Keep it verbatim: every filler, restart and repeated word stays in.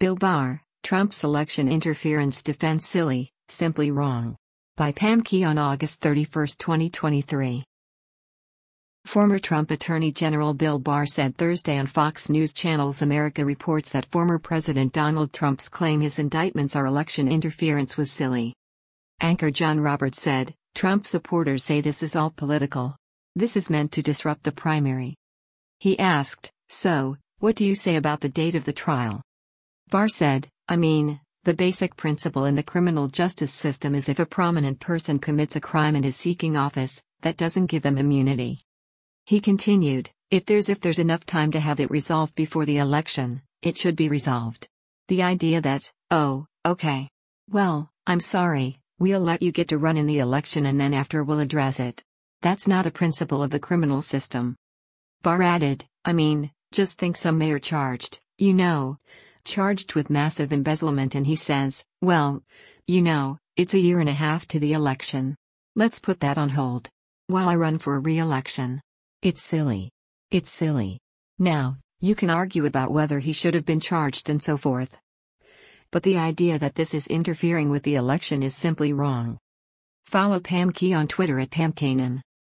Bill Barr, Trump's election interference defense silly, simply wrong. By Pam Key on August thirty-first, twenty twenty-three. Former Trump Attorney General Bill Barr said Thursday on Fox News Channel's America Reports that former President Donald Trump's claim his indictments are election interference was silly. Anchor John Roberts said, Trump supporters say this is all political. This is meant to disrupt the primary. He asked, so, what do you say about the date of the trial? Barr said, I mean, the basic principle in the criminal justice system is if a prominent person commits a crime and is seeking office, that doesn't give them immunity. He continued, if there's if there's enough time to have it resolved before the election, it should be resolved. The idea that, oh, okay. Well, I'm sorry, we'll let you get to run in the election and then after we'll address it. That's not a principle of the criminal system. Barr added, I mean, just think some mayor charged, you know, charged with massive embezzlement and he says, well, you know, it's a year and a half to the election. Let's put that on hold. While I run for a re-election. It's silly. It's silly. Now, you can argue about whether he should have been charged and so forth. But the idea that this is interfering with the election is simply wrong. Follow Pam Key on Twitter at Pam Kanan.